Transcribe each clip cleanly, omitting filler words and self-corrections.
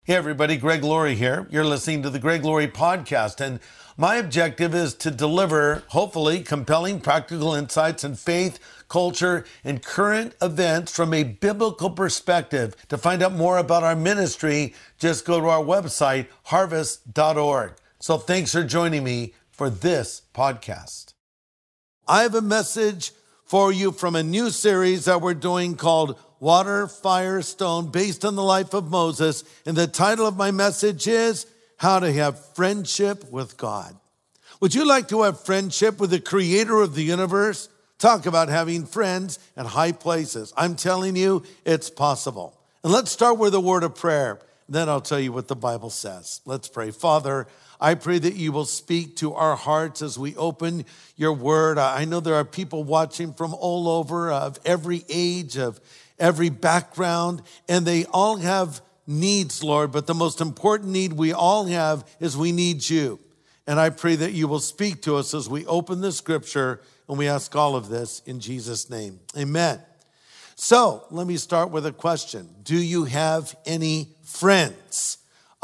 Hey everybody, Greg Laurie here. You're listening to the Greg Laurie Podcast, and my objective is to deliver, hopefully, compelling practical insights in faith, culture, and current events from a biblical perspective. To find out more about our ministry, just go to our website, harvest.org. So thanks for joining me for this podcast. I have a message for you from a new series that we're doing called Water, Fire, Stone, based on the life of Moses. And the title of my message is How to Have Friendship with God. Would you like to have friendship with the creator of the universe? Talk about having friends at high places. I'm telling you, it's possible. And let's start with a word of prayer. Then I'll tell you what the Bible says. Let's pray. Father, I pray that you will speak to our hearts as we open your word. I know there are people watching from all over, of every age, of every background, and they all have needs, Lord, but the most important need we all have is we need you. And I pray that you will speak to us as we open the scripture, and we ask all of this in Jesus' name. Amen. So let me start with a question. Do you have any friends?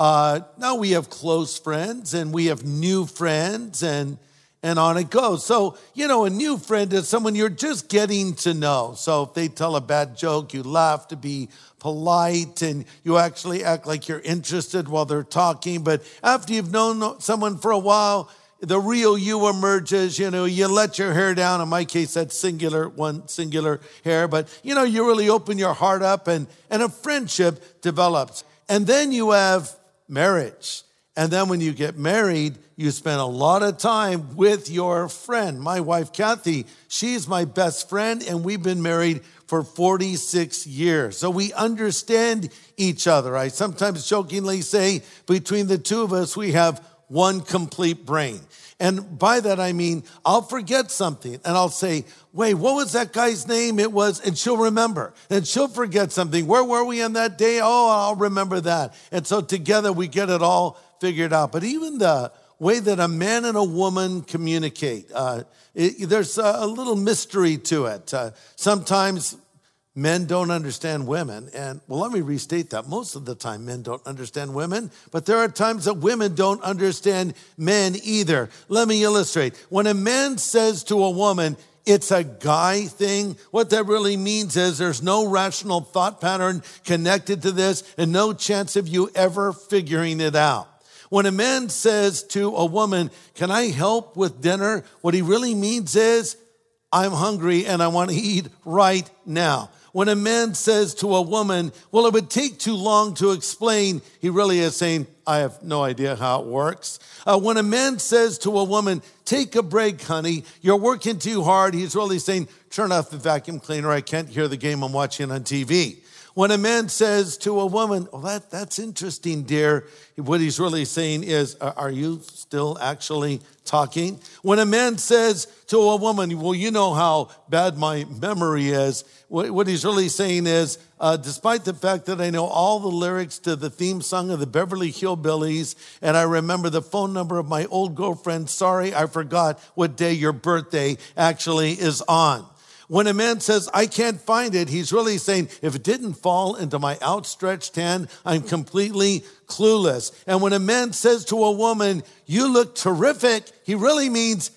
Now we have close friends and we have new friends and on it goes. So, a new friend is someone you're just getting to know. So if they tell a bad joke, you laugh to be polite and you actually act like you're interested while they're talking. But after you've known someone for a while, the real you emerges. You let your hair down. In my case, that's one singular hair. But, you really open your heart up and a friendship develops. And then you have marriage. And then when you get married, you spend a lot of time with your friend. My wife, Kathy, she's my best friend, and we've been married for 46 years. So we understand each other. I sometimes jokingly say between the two of us, we have one complete brain. And by that, I mean, I'll forget something and I'll say, wait, what was that guy's name? And she'll remember. And she'll forget something. Where were we on that day? Oh, I'll remember that. And so together we get it all figured out. But even the way that a man and a woman communicate, there's a little mystery to it. Sometimes men don't understand women. And let me restate that. Most of the time, men don't understand women, but there are times that women don't understand men either. Let me illustrate. When a man says to a woman, it's a guy thing, what that really means is there's no rational thought pattern connected to this and no chance of you ever figuring it out. When a man says to a woman, can I help with dinner? What he really means is, I'm hungry and I want to eat right now. When a man says to a woman, well, it would take too long to explain, he really is saying, I have no idea how it works. When a man says to a woman, take a break, honey, you're working too hard, he's really saying, turn off the vacuum cleaner, I can't hear the game I'm watching on TV. When a man says to a woman, well, that's interesting, dear, what he's really saying is, are you still actually talking? When a man says to a woman, well, you know how bad my memory is, what he's really saying is, despite the fact that I know all the lyrics to the theme song of the Beverly Hillbillies, and I remember the phone number of my old girlfriend, sorry, I forgot what day your birthday actually is on. When a man says, I can't find it, he's really saying, if it didn't fall into my outstretched hand, I'm completely clueless. And when a man says to a woman, you look terrific, he really means,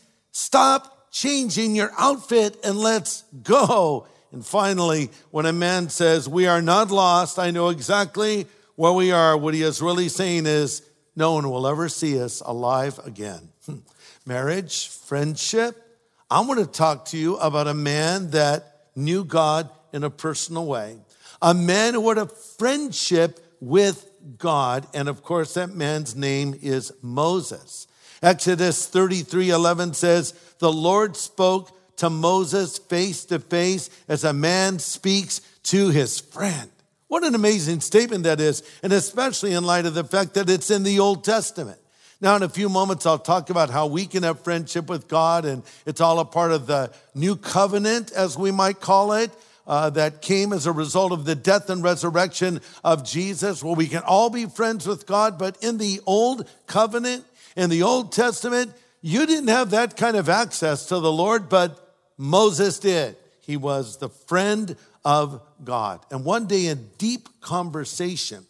stop changing your outfit and let's go. And finally, when a man says, we are not lost, I know exactly where we are, what he is really saying is, no one will ever see us alive again. Marriage, friendship. I want to talk to you about a man that knew God in a personal way. A man who had a friendship with God. And of course, that man's name is Moses. Exodus 33:11 says, the Lord spoke to Moses face to face as a man speaks to his friend. What an amazing statement that is. And especially in light of the fact that it's in the Old Testament. Now, in a few moments, I'll talk about how we can have friendship with God, and it's all a part of the new covenant, as we might call it, that came as a result of the death and resurrection of Jesus, where we can all be friends with God. But in the old covenant, in the Old Testament, you didn't have that kind of access to the Lord, but Moses did. He was the friend of God. And one day in deep conversation,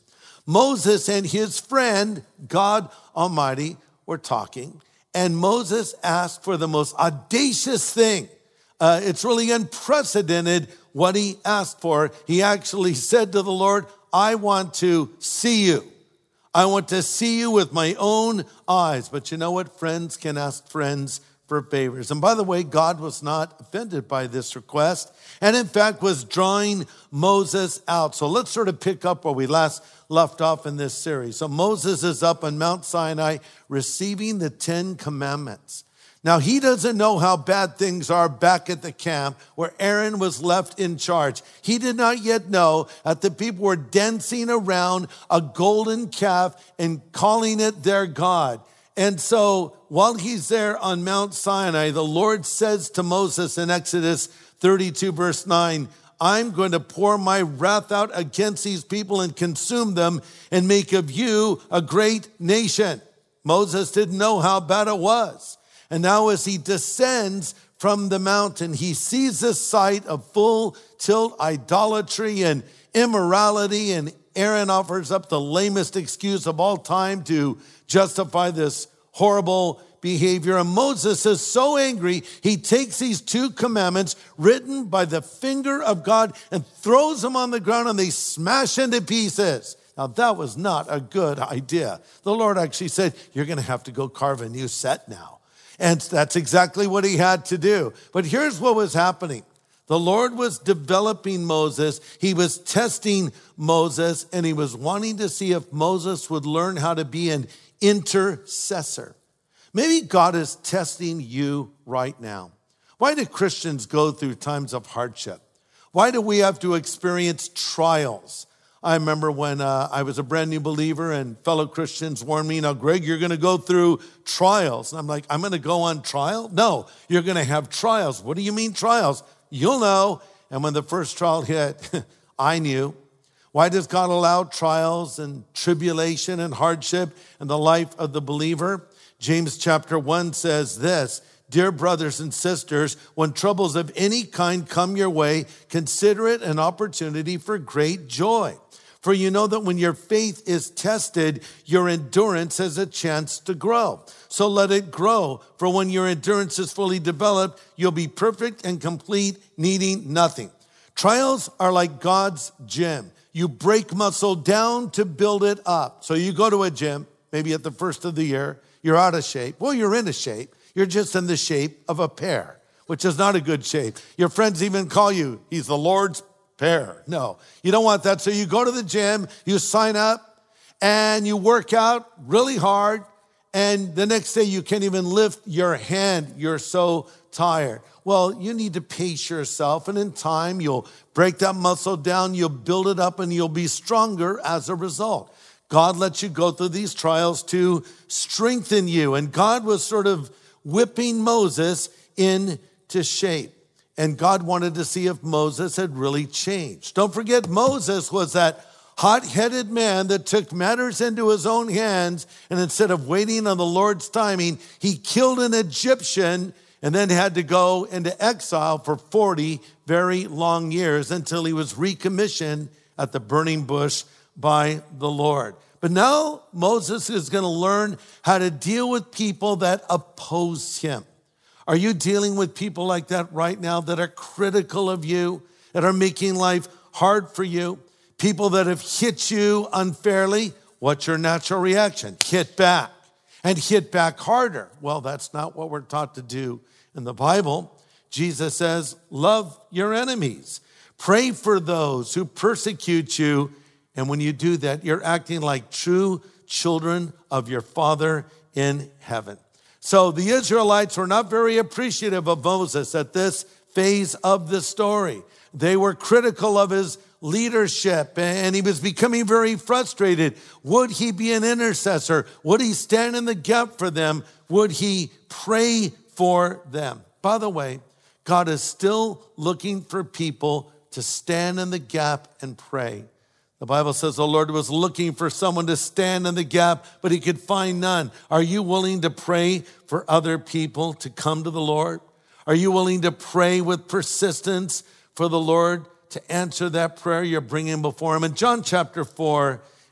Moses and his friend, God Almighty, were talking. And Moses asked for the most audacious thing. It's really unprecedented what he asked for. He actually said to the Lord, I want to see you. I want to see you with my own eyes. But you know what? Friends can ask friends for favors. And by the way, God was not offended by this request, and in fact was drawing Moses out. So let's sort of pick up where we last left off in this series. So Moses is up on Mount Sinai receiving the 10 commandments. Now, he doesn't know how bad things are back at the camp where Aaron was left in charge. He did not yet know that the people were dancing around a golden calf and calling it their God. And so while he's there on Mount Sinai, the Lord says to Moses in Exodus 32, verse 9, I'm going to pour my wrath out against these people and consume them and make of you a great nation. Moses didn't know how bad it was. And now as he descends from the mountain, he sees this sight of full tilt idolatry and immorality, and Aaron offers up the lamest excuse of all time to justify this horrible behavior. And Moses is so angry, he takes these 2 commandments written by the finger of God and throws them on the ground, and they smash into pieces. Now, that was not a good idea. The Lord actually said, you're going to have to go carve a new set now. And that's exactly what he had to do. But here's what was happening. The Lord was developing Moses. He was testing Moses, and he was wanting to see if Moses would learn how to be an intercessor. Maybe God is testing you right now. Why do Christians go through times of hardship? Why do we have to experience trials? I remember when I was a brand new believer and fellow Christians warned me, now, Greg, you're going to go through trials. And I'm like, I'm going to go on trial? No, you're going to have trials. What do you mean trials? You'll know. And when the first trial hit, I knew. Why does God allow trials and tribulation and hardship in the life of the believer? James chapter 1 says this, dear brothers and sisters, when troubles of any kind come your way, consider it an opportunity for great joy. For you know that when your faith is tested, your endurance has a chance to grow. So let it grow. For when your endurance is fully developed, you'll be perfect and complete, needing nothing. Trials are like God's gym. You break muscle down to build it up. So you go to a gym, maybe at the first of the year, you're out of shape. Well, you're in a shape. You're just in the shape of a pear, which is not a good shape. Your friends even call you, he's the Lord's pear. No, you don't want that. So you go to the gym, you sign up, and you work out really hard, and the next day you can't even lift your hand. You're so tired. Well, you need to pace yourself, and in time, you'll break that muscle down, you'll build it up, and you'll be stronger as a result. God lets you go through these trials to strengthen you, and God was sort of whipping Moses into shape. And God wanted to see if Moses had really changed. Don't forget, Moses was that hot-headed man that took matters into his own hands, and instead of waiting on the Lord's timing, he killed an Egyptian and then had to go into exile for 40 very long years until he was recommissioned at the burning bush by the Lord. But now Moses is going to learn how to deal with people that oppose him. Are you dealing with people like that right now that are critical of you, that are making life hard for you? People that have hit you unfairly? What's your natural reaction? Hit back, and hit back harder. Well, that's not what we're taught to do in the Bible. Jesus says, love your enemies. Pray for those who persecute you. And when you do that, you're acting like true children of your Father in heaven. So the Israelites were not very appreciative of Moses at this phase of the story. They were critical of his leadership, and he was becoming very frustrated. Would he be an intercessor? Would he stand in the gap for them? Would he pray for them? By the way, God is still looking for people to stand in the gap and pray. The Bible says the Lord was looking for someone to stand in the gap, but he could find none. Are you willing to pray for other people to come to the Lord? Are you willing to pray with persistence for the Lord to answer that prayer you're bringing before him? In John chapter 4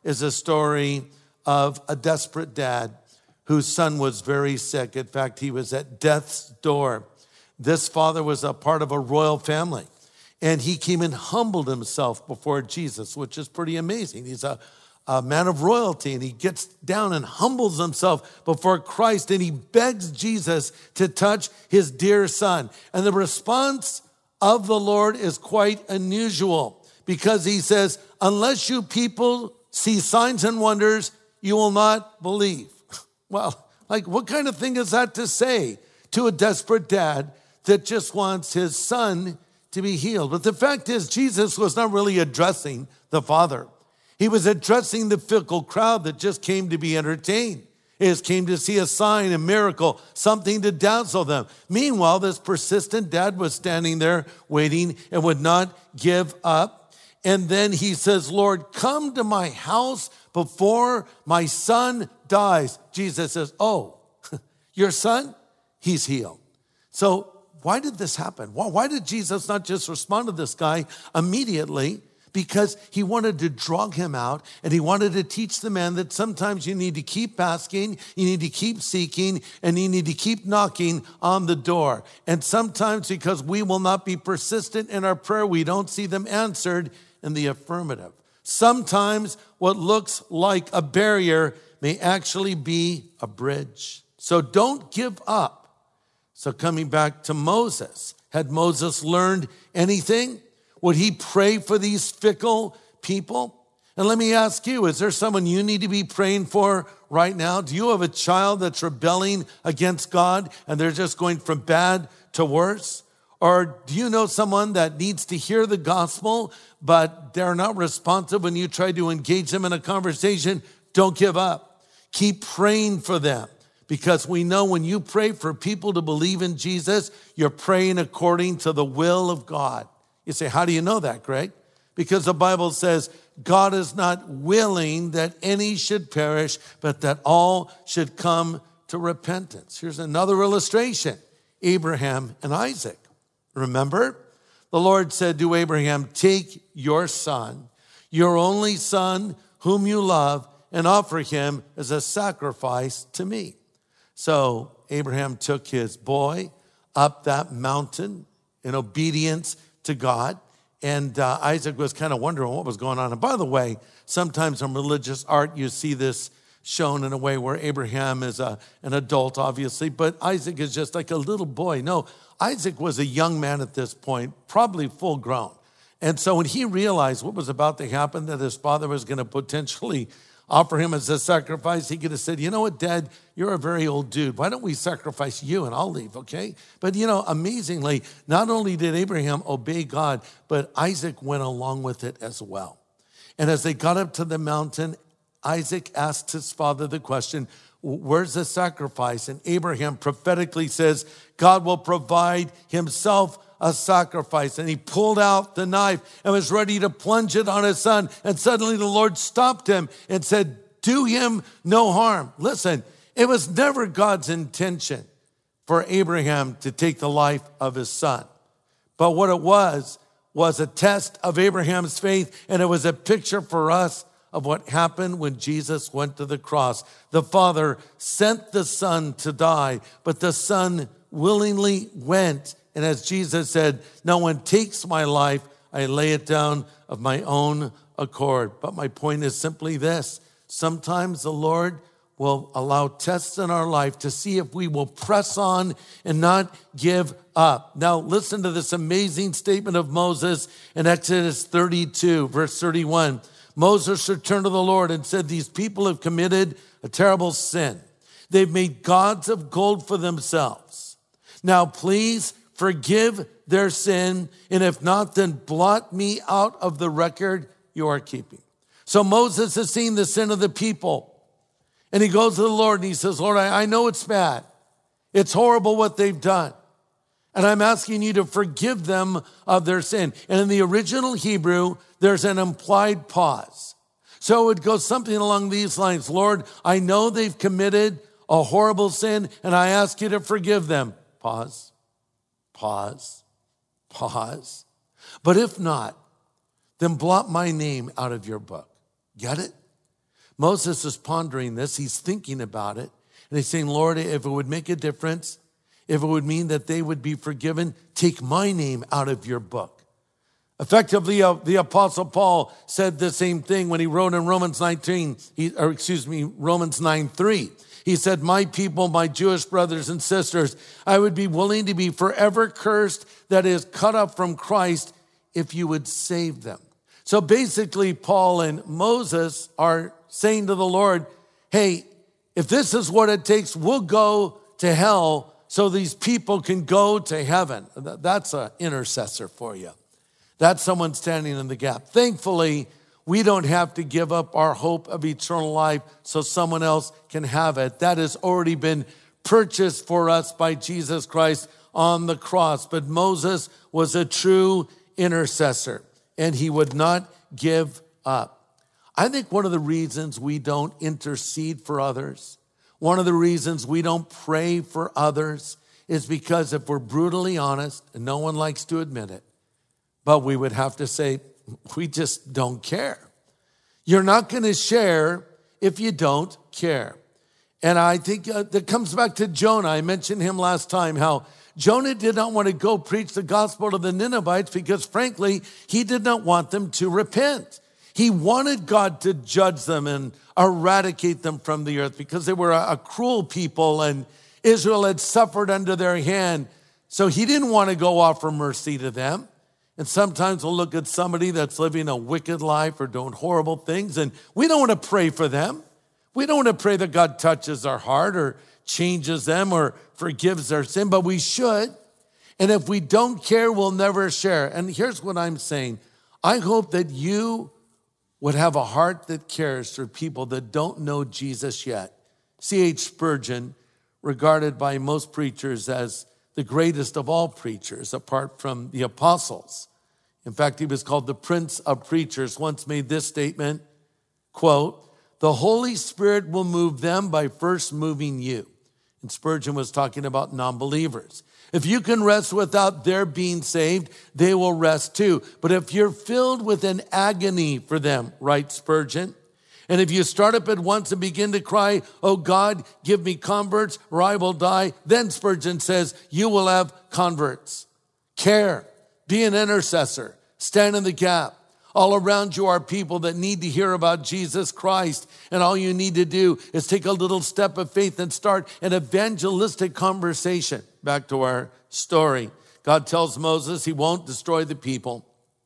is a story of a desperate dad whose son was very sick. In fact, he was at death's door. This father was a part of a royal family, and he came and humbled himself before Jesus, which is pretty amazing. He's a man of royalty, and he gets down and humbles himself before Christ, and he begs Jesus to touch his dear son. And the response of the Lord is quite unusual, because he says, unless you people see signs and wonders, you will not believe. Well, like, what kind of thing is that to say to a desperate dad that just wants his son to be healed? But the fact is, Jesus was not really addressing the father. He was addressing the fickle crowd that just came to be entertained. He just came to see a sign, a miracle, something to dazzle them. Meanwhile, this persistent dad was standing there waiting and would not give up. And then he says, Lord, come to my house before my son dies. Jesus says, oh, your son? He's healed. So why did this happen? Why did Jesus not just respond to this guy immediately? Because he wanted to draw him out, and he wanted to teach the man that sometimes you need to keep asking, you need to keep seeking, and you need to keep knocking on the door. And sometimes, because we will not be persistent in our prayer, we don't see them answered in the affirmative. Sometimes what looks like a barrier may actually be a bridge. So don't give up. So coming back to Moses, had Moses learned anything? Would he pray for these fickle people? And let me ask you, is there someone you need to be praying for right now? Do you have a child that's rebelling against God and they're just going from bad to worse? Or do you know someone that needs to hear the gospel, but they're not responsive when you try to engage them in a conversation? Don't give up. Keep praying for them, because we know when you pray for people to believe in Jesus, you're praying according to the will of God. You say, how do you know that, Greg? Because the Bible says God is not willing that any should perish, but that all should come to repentance. Here's another illustration, Abraham and Isaac. Remember, the Lord said to Abraham, take your son, your only son whom you love, and offer him as a sacrifice to me. So Abraham took his boy up that mountain in obedience to God. And Isaac was kind of wondering what was going on. And by the way, sometimes in religious art, you see this shown in a way where Abraham is an adult, obviously, but Isaac is just like a little boy. No, Isaac was a young man at this point, probably full grown. And so when he realized what was about to happen, that his father was going to potentially offer him as a sacrifice, he could have said, you know what, Dad, you're a very old dude. Why don't we sacrifice you and I'll leave, okay? But amazingly, not only did Abraham obey God, but Isaac went along with it as well. And as they got up to the mountain, Isaac asked his father the question, where's the sacrifice? And Abraham prophetically says, God will provide himself a sacrifice. And he pulled out the knife and was ready to plunge it on his son. And suddenly the Lord stopped him and said, do him no harm. Listen, it was never God's intention for Abraham to take the life of his son. But what it was a test of Abraham's faith, and it was a picture for us of what happened when Jesus went to the cross. The Father sent the Son to die, but the Son willingly went. And as Jesus said, no one takes my life, I lay it down of my own accord. But my point is simply this. Sometimes the Lord will allow tests in our life to see if we will press on and not give up. Now listen to this amazing statement of Moses in Exodus 32, verse 31. Moses returned to the Lord and said, these people have committed a terrible sin. They've made gods of gold for themselves. Now please forgive their sin, and if not, then blot me out of the record you are keeping. So Moses has seen the sin of the people, and he goes to the Lord and he says, Lord, I know it's bad. It's horrible what they've done. And I'm asking you to forgive them of their sin. And in the original Hebrew, there's an implied pause. So it would go something along these lines. Lord, I know they've committed a horrible sin, and I ask you to forgive them. Pause, pause, pause. But if not, then blot my name out of your book. Get it? Moses is pondering this. He's thinking about it. And he's saying, Lord, if it would make a difference, if it would mean that they would be forgiven, take my name out of your book. Effectively, the Apostle Paul said the same thing when he wrote in Romans 9:3. He said, my people, my Jewish brothers and sisters, I would be willing to be forever cursed, that is, cut off from Christ, if you would save them. So basically, Paul and Moses are saying to the Lord, hey, if this is what it takes, we'll go to hell so these people can go to heaven. That's an intercessor for you. That's someone standing in the gap. Thankfully, we don't have to give up our hope of eternal life so someone else can have it. That has already been purchased for us by Jesus Christ on the cross. But Moses was a true intercessor, and he would not give up. I think one of the reasons we don't intercede for others, one of the reasons we don't pray for others is because if we're brutally honest, and no one likes to admit it, but we would have to say, we just don't care. You're not going to share if you don't care. And I think that comes back to Jonah. I mentioned him last time, how Jonah did not want to go preach the gospel to the Ninevites because, frankly, he did not want them to repent. He wanted God to judge them and eradicate them from the earth because they were a cruel people and Israel had suffered under their hand. So he didn't want to go offer mercy to them. And sometimes we'll look at somebody that's living a wicked life or doing horrible things, and we don't want to pray for them. We don't want to pray that God touches our heart or changes them or forgives their sin, but we should. And if we don't care, we'll never share. And here's what I'm saying. I hope that you would have a heart that cares for people that don't know Jesus yet. C.H. Spurgeon, regarded by most preachers as the greatest of all preachers, apart from the apostles. In fact, he was called the Prince of Preachers, once made this statement, quote, the Holy Spirit will move them by first moving you. And Spurgeon was talking about non-believers. If you can rest without their being saved, they will rest too. But if you're filled with an agony for them, writes Spurgeon, and if you start up at once and begin to cry, oh God, give me converts or I will die, then Spurgeon says, you will have converts. Care, be an intercessor, stand in the gap. All around you are people that need to hear about Jesus Christ. And all you need to do is take a little step of faith and start an evangelistic conversation. Back to our story. God tells Moses he won't destroy the people.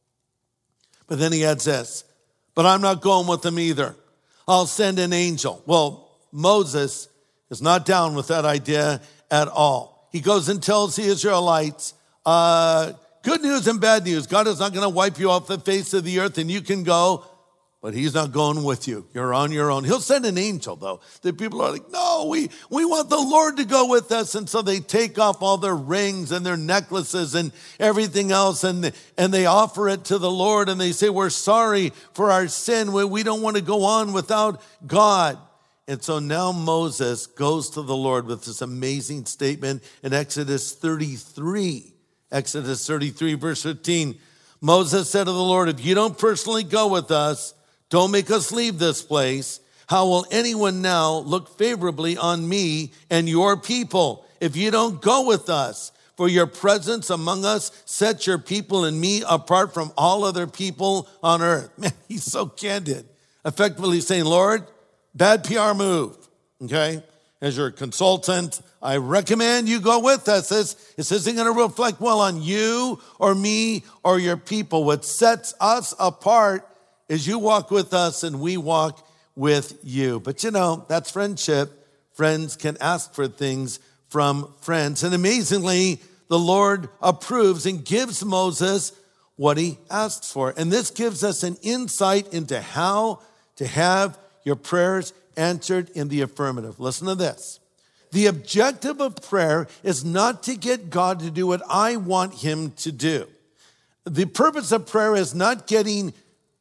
But then he adds this, but I'm not going with them either. I'll send an angel. Well, Moses is not down with that idea at all. He goes and tells the Israelites, good news and bad news. God is not going to wipe you off the face of the earth and you can go, but he's not going with you. You're on your own. He'll send an angel, though. The people are like, no, we want the Lord to go with us. And so they take off all their rings and their necklaces and everything else, and they offer it to the Lord, and they say, we're sorry for our sin. We don't want to go on without God. And so now Moses goes to the Lord with this amazing statement in Exodus 33. Exodus 33, verse 15. Moses said to the Lord, if you don't personally go with us, don't make us leave this place. How will anyone now look favorably on me and your people if you don't go with us? For your presence among us sets your people and me apart from all other people on earth. Man, he's so candid. Effectively saying, Lord, bad PR move, okay? As your consultant, I recommend you go with us. This isn't going to reflect well on you or me or your people. What sets us apart is you walk with us and we walk with you. But you know, that's friendship. Friends can ask for things from friends. And amazingly, the Lord approves and gives Moses what he asks for. And this gives us an insight into how to have your prayers answered in the affirmative. Listen to this. The objective of prayer is not to get God to do what I want him to do. The purpose of prayer is not getting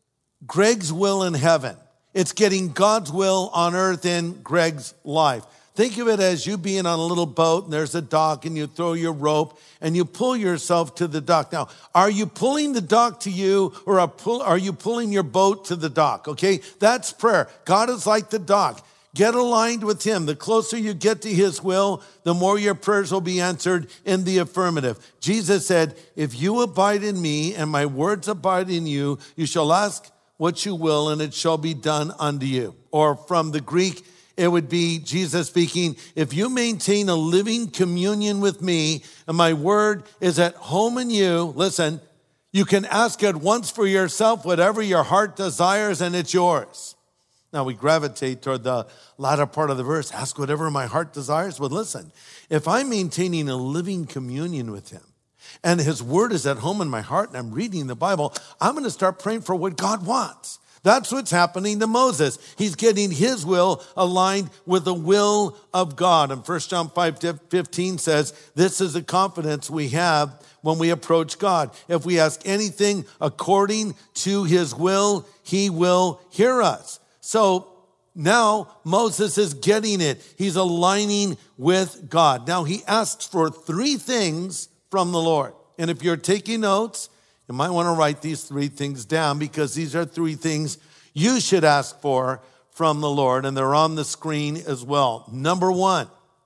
Greg's will in heaven. It's getting God's will on earth in Greg's life. Think of it as you being on a little boat and there's a dock and you throw your rope and you pull yourself to the dock. Now, are you pulling the dock to you or are you pulling your boat to the dock? Okay, that's prayer. God is like the dock. Get aligned with him. The closer you get to his will, the more your prayers will be answered in the affirmative. Jesus said, if you abide in me and my words abide in you, you shall ask what you will and it shall be done unto you. Or from the Greek, it would be Jesus speaking, if you maintain a living communion with me and my word is at home in you, listen, you can ask at once for yourself whatever your heart desires and it's yours. Now we gravitate toward the latter part of the verse, ask whatever my heart desires. But listen, if I'm maintaining a living communion with him and his word is at home in my heart and I'm reading the Bible, I'm going to start praying for what God wants. That's what's happening to Moses. He's getting his will aligned with the will of God. And 1 John 5:15 says, this is the confidence we have when we approach God. If we ask anything according to his will, he will hear us. So now Moses is getting it. He's aligning with God. Now he asks for 3 things from the Lord. And if you're taking notes, you might want to write these 3 things down because these are 3 things you should ask for from the Lord. And they're on the screen as well. Number 1,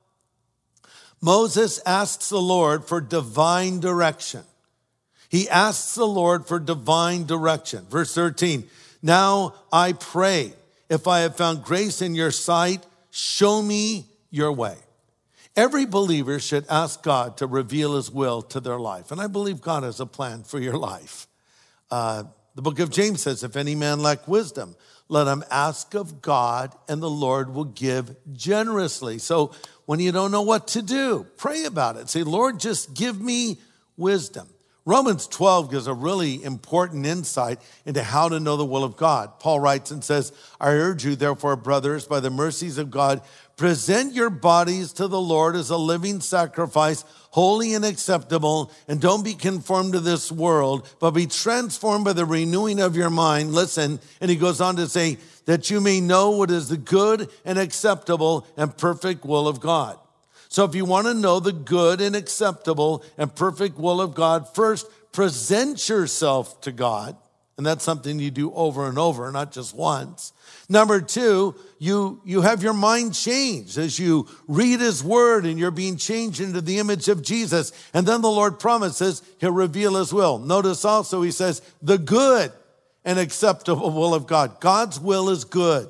Moses asks the Lord for divine direction. He asks the Lord for divine direction. Verse 13, now I pray, if I have found grace in your sight, show me your way. Every believer should ask God to reveal his will to their life. And I believe God has a plan for your life. The book of James says, if any man lack wisdom, let him ask of God and the Lord will give generously. So when you don't know what to do, pray about it. Say, Lord, just give me wisdom. Romans 12 gives a really important insight into how to know the will of God. Paul writes and says, I urge you, therefore, brothers, by the mercies of God, present your bodies to the Lord as a living sacrifice, holy and acceptable, and don't be conformed to this world, but be transformed by the renewing of your mind. Listen, and he goes on to say, that you may know what is the good and acceptable and perfect will of God. So if you want to know the good and acceptable and perfect will of God, first present yourself to God. And that's something you do over and over, not just once. Number 2, you have your mind changed as you read his word and you're being changed into the image of Jesus. And then the Lord promises he'll reveal his will. Notice also he says the good and acceptable will of God. God's will is good.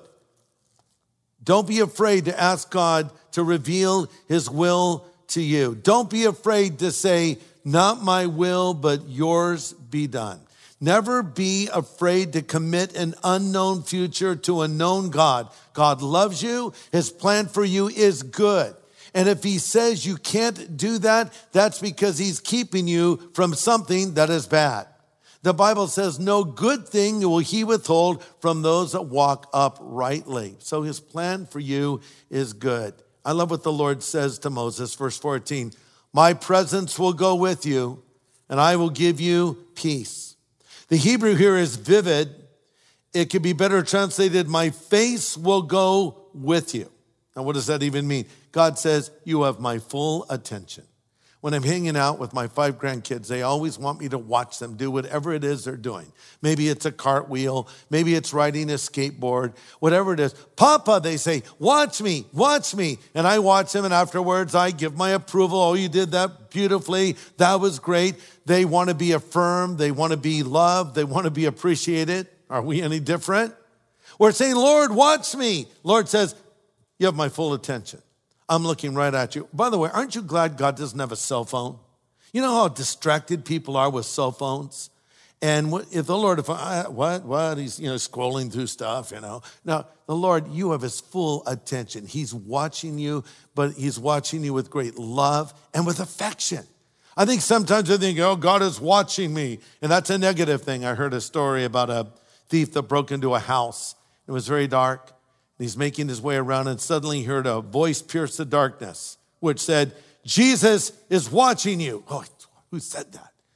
Don't be afraid to ask God to reveal his will to you. Don't be afraid to say, not my will, but yours be done. Never be afraid to commit an unknown future to a known God. God loves you. His plan for you is good. And if he says you can't do that, that's because he's keeping you from something that is bad. The Bible says no good thing will he withhold from those that walk uprightly. So his plan for you is good. I love what the Lord says to Moses, verse 14. My presence will go with you and I will give you peace. The Hebrew here is vivid. It could be better translated, my face will go with you. Now, what does that even mean? God says, you have my full attention. When I'm hanging out with my 5 grandkids, they always want me to watch them do whatever it is they're doing. Maybe it's a cartwheel. Maybe it's riding a skateboard, whatever it is. Papa, they say, watch me, watch me. And I watch them, and afterwards I give my approval. Oh, you did that beautifully. That was great. They want to be affirmed. They want to be loved. They want to be appreciated. Are we any different? We're saying, Lord, watch me. Lord says, you have my full attention. I'm looking right at you. By the way, aren't you glad God doesn't have a cell phone? You know how distracted people are with cell phones? And if the Lord, he's, scrolling through stuff, Now, the Lord, you have his full attention. He's watching you, but he's watching you with great love and with affection. I think sometimes I think, oh, God is watching me. And that's a negative thing. I heard a story about a thief that broke into a house. It was very dark. He's making his way around and suddenly he heard a voice pierce the darkness, which said, Jesus is watching you. Oh, who said that?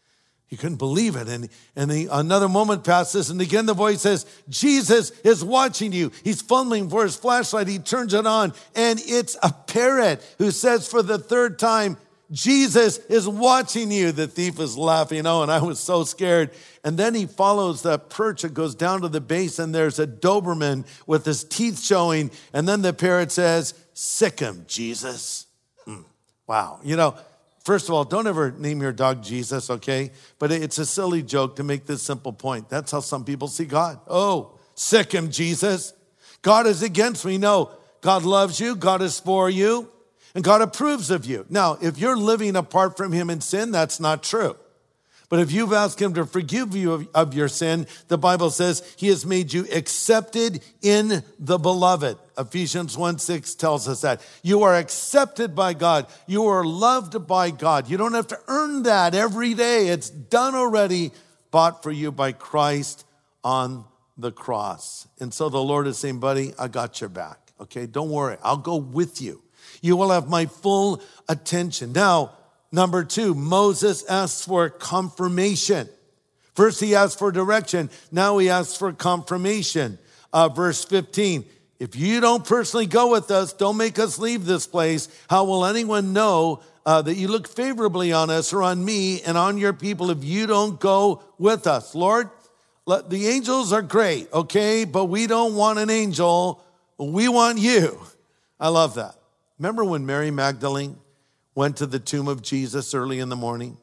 He couldn't believe it. Another moment passes, and again the voice says, Jesus is watching you. He's fumbling for his flashlight. He turns it on, and it's a parrot who says for the third time, Jesus is watching you. The thief is laughing. Oh, and I was so scared. And then he follows that perch. It goes down to the base, and there's a Doberman with his teeth showing. And then the parrot says, sick him, Jesus. Wow. First of all, don't ever name your dog Jesus, okay? But it's a silly joke to make this simple point. That's how some people see God. Oh, sick him, Jesus. God is against me. No, God loves you. God is for you. And God approves of you. Now, if you're living apart from him in sin, that's not true. But if you've asked him to forgive you of your sin, the Bible says he has made you accepted in the beloved. Ephesians 1:6 tells us that. You are accepted by God. You are loved by God. You don't have to earn that every day. It's done already, bought for you by Christ on the cross. And so the Lord is saying, buddy, I got your back. Okay, don't worry. I'll go with you. You will have my full attention. Now, number 2, Moses asks for confirmation. First, he asked for direction. Now he asks for confirmation. Verse 15, if you don't personally go with us, don't make us leave this place. How will anyone know that you look favorably on us or on me and on your people if you don't go with us? Lord, the angels are great, okay? But we don't want an angel. We want you. I love that. Remember when Mary Magdalene went to the tomb of Jesus early in the morning?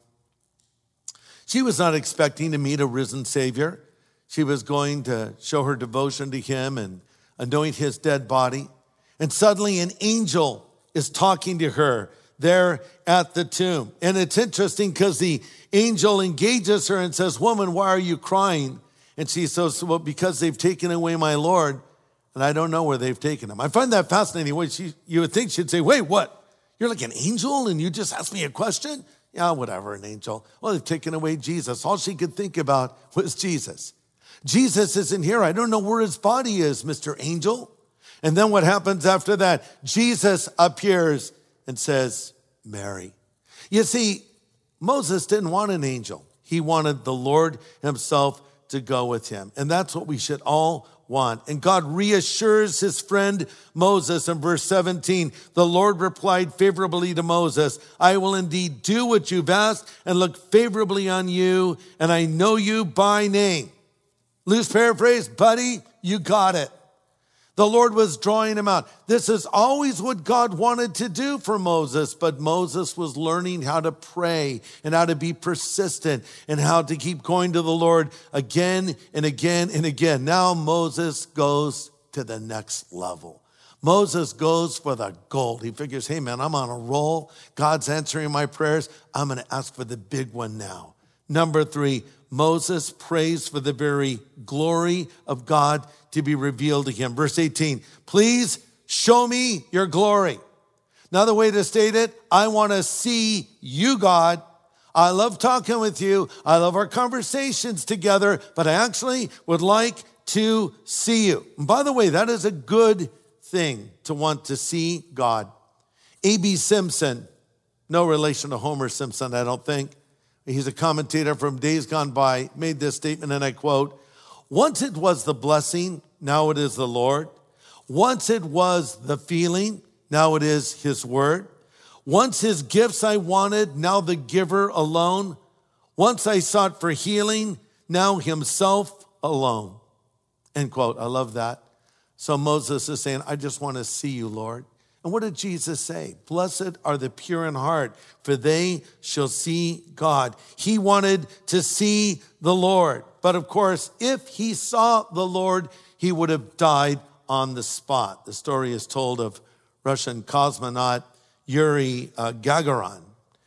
She was not expecting to meet a risen Savior. She was going to show her devotion to him and anoint his dead body. And suddenly an angel is talking to her there at the tomb. And it's interesting because the angel engages her and says, woman, why are you crying? And she says, well, because they've taken away my Lord, and I don't know where they've taken him. I find that fascinating. You would think she'd say, wait, what? You're like an angel and you just asked me a question? Yeah, whatever, an angel. Well, they've taken away Jesus. All she could think about was Jesus. Jesus isn't here. I don't know where his body is, Mr. Angel. And then what happens after that? Jesus appears and says, Mary. You see, Moses didn't want an angel. He wanted the Lord himself to go with him. And that's what we should all want. And God reassures his friend Moses in verse 17. The Lord replied favorably to Moses, I will indeed do what you've asked and look favorably on you, and I know you by name. Loose paraphrase, buddy, you got it. The Lord was drawing him out. This is always what God wanted to do for Moses, but Moses was learning how to pray and how to be persistent and how to keep going to the Lord again and again and again. Now Moses goes to the next level. Moses goes for the gold. He figures, hey man, I'm on a roll. God's answering my prayers. I'm going to ask for the big one now. Number 3, Moses prays for the very glory of God to be revealed to him. Verse 18, please show me your glory. Another way to state it, I want to see you, God. I love talking with you. I love our conversations together, but I actually would like to see you. And by the way, that is a good thing to want to see God. A.B. Simpson, no relation to Homer Simpson, I don't think. He's a commentator from days gone by, made this statement, and I quote, once it was the blessing, now it is the Lord. Once it was the feeling, now it is his word. Once his gifts I wanted, now the giver alone. Once I sought for healing, now himself alone. End quote. I love that. So Moses is saying, I just want to see you, Lord. And what did Jesus say? Blessed are the pure in heart, for they shall see God. He wanted to see the Lord. But of course, if he saw the Lord, he would have died on the spot. The story is told of Russian cosmonaut Yuri Gagarin.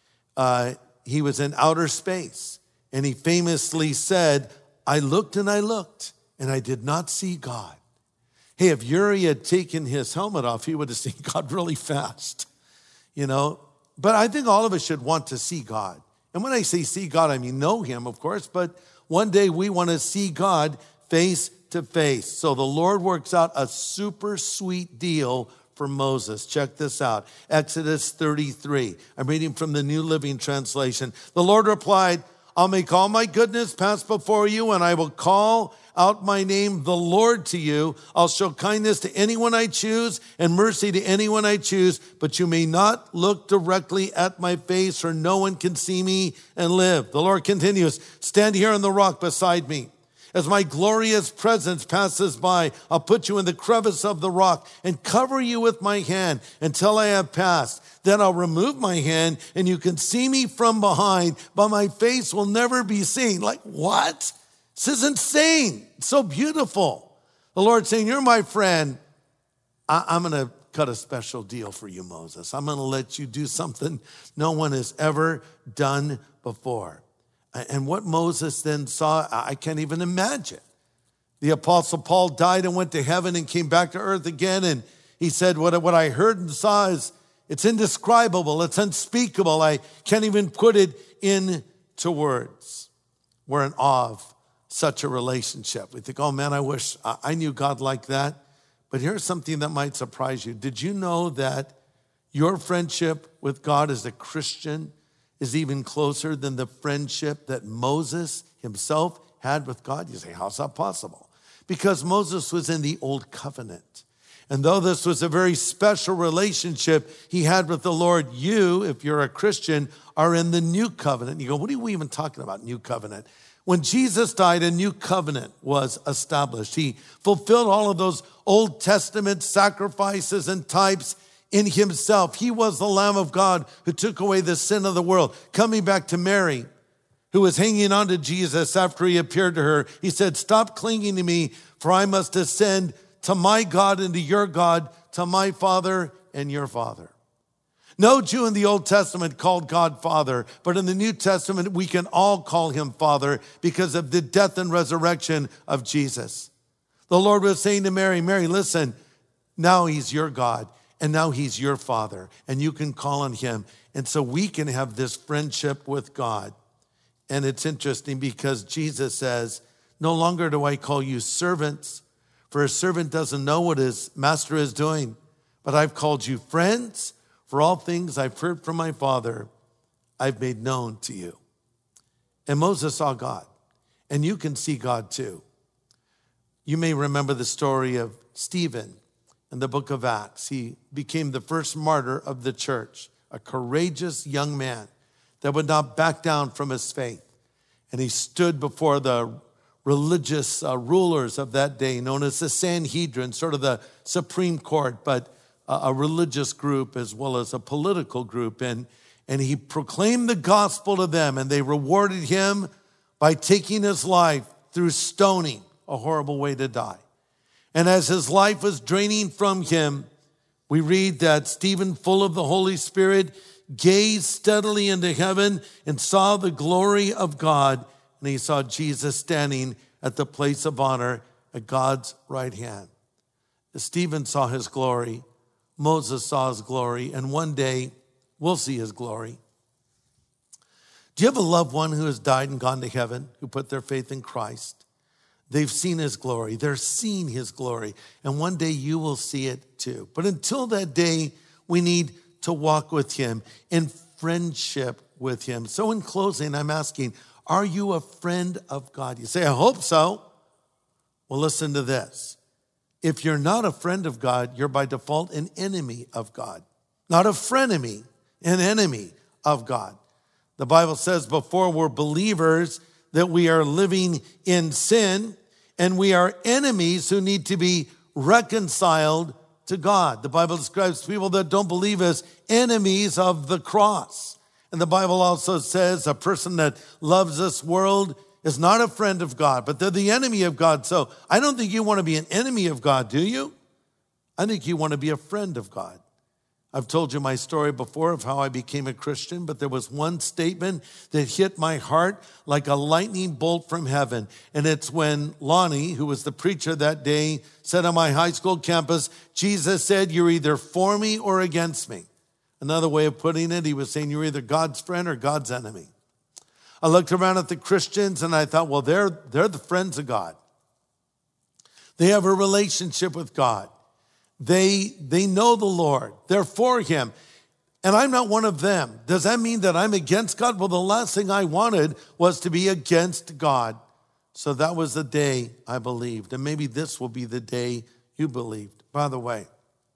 He was in outer space, and he famously said, I looked, and I did not see God. Hey, if Yuri had taken his helmet off, he would have seen God really fast, But I think all of us should want to see God. And when I say see God, I mean know him, of course, but one day we want to see God face to face. So the Lord works out a super sweet deal for Moses. Check this out. Exodus 33. I'm reading from the New Living Translation. The Lord replied, I'll make all my goodness pass before you, and I will call out my name, the Lord, to you. I'll show kindness to anyone I choose and mercy to anyone I choose, but you may not look directly at my face, or no one can see me and live. The Lord continues, stand here on the rock beside me. As my glorious presence passes by, I'll put you in the crevice of the rock and cover you with my hand until I have passed. Then I'll remove my hand and you can see me from behind, but my face will never be seen. Like, what? This is insane. It's so beautiful. The Lord's saying, you're my friend. I'm going to cut a special deal for you, Moses. I'm going to let you do something no one has ever done before. And what Moses then saw, I can't even imagine. The Apostle Paul died and went to heaven and came back to earth again. And he said, what I heard and saw is, it's indescribable. It's unspeakable. I can't even put it into words. We're in awe of such a relationship. We think, oh man, I wish I knew God like that. But here's something that might surprise you. Did you know that your friendship with God as a Christian is even closer than the friendship that Moses himself had with God? You say, how's that possible? Because Moses was in the old covenant. And though this was a very special relationship he had with the Lord, you, if you're a Christian, are in the new covenant. You go, what are we even talking about, new covenant? When Jesus died, a new covenant was established. He fulfilled all of those Old Testament sacrifices and types in himself. He was the Lamb of God who took away the sin of the world. Coming back to Mary, who was hanging on to Jesus after he appeared to her, he said, stop clinging to me, for I must ascend to my God and to your God, to my Father and your Father. No Jew in the Old Testament called God Father, but in the New Testament, we can all call him Father because of the death and resurrection of Jesus. The Lord was saying to Mary, Mary, listen, now he's your God, and now he's your Father, and you can call on him. And so we can have this friendship with God. And it's interesting because Jesus says, no longer do I call you servants, for a servant doesn't know what his master is doing, but I've called you friends. For all things I've heard from my Father, I've made known to you. And Moses saw God, and you can see God too. You may remember the story of Stephen in the book of Acts. He became the first martyr of the church, a courageous young man that would not back down from his faith. And he stood before the religious rulers of that day, known as the Sanhedrin, sort of the Supreme Court, but a religious group as well as a political group. And he proclaimed the gospel to them, and they rewarded him by taking his life through stoning, a horrible way to die. And as his life was draining from him, we read that Stephen, full of the Holy Spirit, gazed steadily into heaven and saw the glory of God. And he saw Jesus standing at the place of honor at God's right hand. As Stephen saw his glory, Moses saw his glory, and one day we'll see his glory. Do you have a loved one who has died and gone to heaven, who put their faith in Christ? They've seen his glory. They're seeing his glory. And one day you will see it too. But until that day, we need to walk with him in friendship with him. So in closing, I'm asking, are you a friend of God? You say, I hope so. Well, listen to this. If you're not a friend of God, you're by default an enemy of God. Not a frenemy, an enemy of God. The Bible says before we're believers that we are living in sin and we are enemies who need to be reconciled to God. The Bible describes people that don't believe as enemies of the cross. And the Bible also says a person that loves this world is not a friend of God, but they're the enemy of God. So I don't think you want to be an enemy of God, do you? I think you want to be a friend of God. I've told you my story before of how I became a Christian, but there was one statement that hit my heart like a lightning bolt from heaven. And it's when Lonnie, who was the preacher that day, said on my high school campus, Jesus said, you're either for me or against me. Another way of putting it, he was saying you're either God's friend or God's enemy. I looked around at the Christians and I thought, well, they're the friends of God. They have a relationship with God. They know the Lord. They're for him. And I'm not one of them. Does that mean that I'm against God? Well, the last thing I wanted was to be against God. So that was the day I believed. And maybe this will be the day you believed. By the way,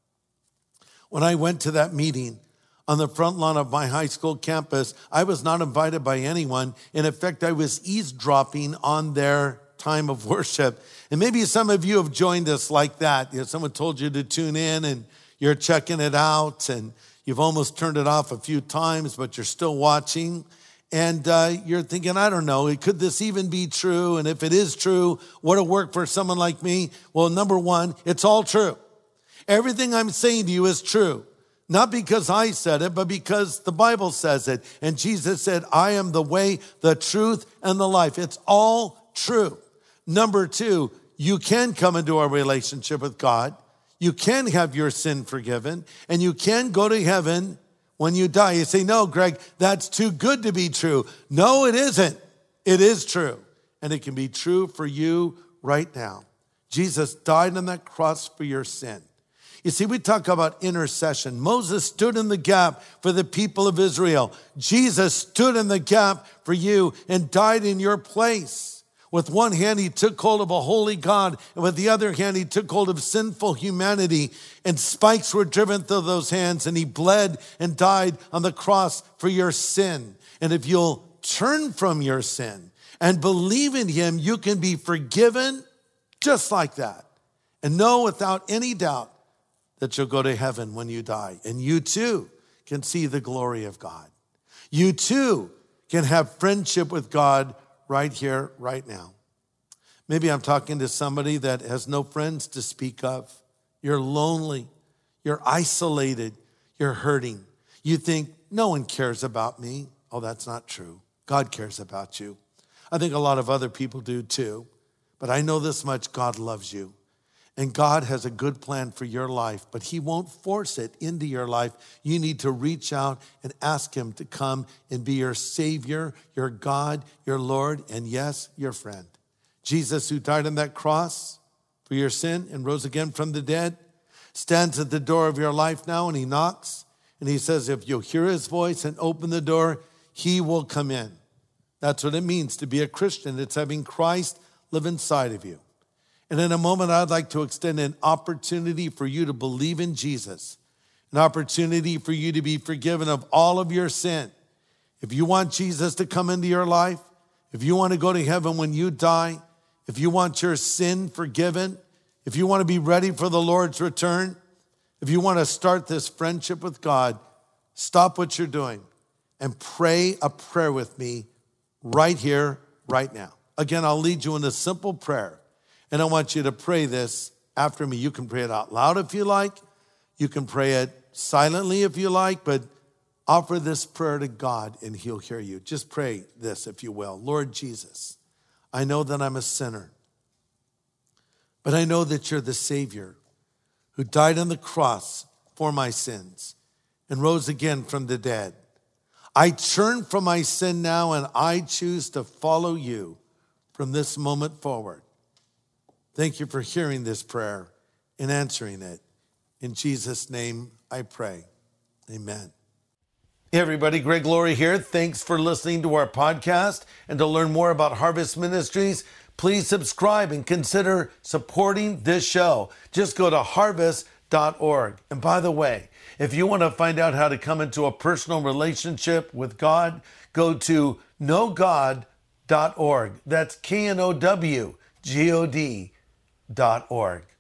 when I went to that meeting on the front lawn of my high school campus, I was not invited by anyone. In effect, I was eavesdropping on their time of worship. And maybe some of you have joined us like that. Someone told you to tune in and you're checking it out and you've almost turned it off a few times, but you're still watching. And you're thinking, I don't know, could this even be true? And if it is true, would it work for someone like me? Well, number one, it's all true. Everything I'm saying to you is true. Not because I said it, but because the Bible says it. And Jesus said, I am the way, the truth, and the life. It's all true. Number two, you can come into a relationship with God. You can have your sin forgiven, and you can go to heaven when you die. You say, no, Greg, that's too good to be true. No, it isn't. It is true. And it can be true for you right now. Jesus died on that cross for your sin. You see, we talk about intercession. Moses stood in the gap for the people of Israel. Jesus stood in the gap for you and died in your place. With one hand, he took hold of a holy God, and with the other hand, he took hold of sinful humanity, and spikes were driven through those hands, and he bled and died on the cross for your sin. And if you'll turn from your sin and believe in him, you can be forgiven just like that. And know without any doubt that you'll go to heaven when you die. And you too can see the glory of God. You too can have friendship with God right here, right now. Maybe I'm talking to somebody that has no friends to speak of. You're lonely. You're isolated. You're hurting. You think, no one cares about me. Oh, that's not true. God cares about you. I think a lot of other people do too. But I know this much, God loves you. And God has a good plan for your life, but he won't force it into your life. You need to reach out and ask him to come and be your Savior, your God, your Lord, and yes, your friend. Jesus, who died on that cross for your sin and rose again from the dead, stands at the door of your life now, and he knocks, and he says, if you'll hear his voice and open the door, he will come in. That's what it means to be a Christian. It's having Christ live inside of you. And in a moment, I'd like to extend an opportunity for you to believe in Jesus, an opportunity for you to be forgiven of all of your sin. If you want Jesus to come into your life, if you want to go to heaven when you die, if you want your sin forgiven, if you want to be ready for the Lord's return, if you want to start this friendship with God, stop what you're doing and pray a prayer with me right here, right now. Again, I'll lead you in a simple prayer. And I want you to pray this after me. You can pray it out loud if you like. You can pray it silently if you like, but offer this prayer to God and he'll hear you. Just pray this if you will. Lord Jesus, I know that I'm a sinner, but I know that you're the Savior who died on the cross for my sins and rose again from the dead. I turn from my sin now and I choose to follow you from this moment forward. Thank you for hearing this prayer and answering it. In Jesus' name I pray. Amen. Hey everybody, Greg Laurie here. Thanks for listening to our podcast. And to learn more about Harvest Ministries, please subscribe and consider supporting this show. Just go to harvest.org. And by the way, if you want to find out how to come into a personal relationship with God, go to knowgod.org. That's KNOWGOD.org.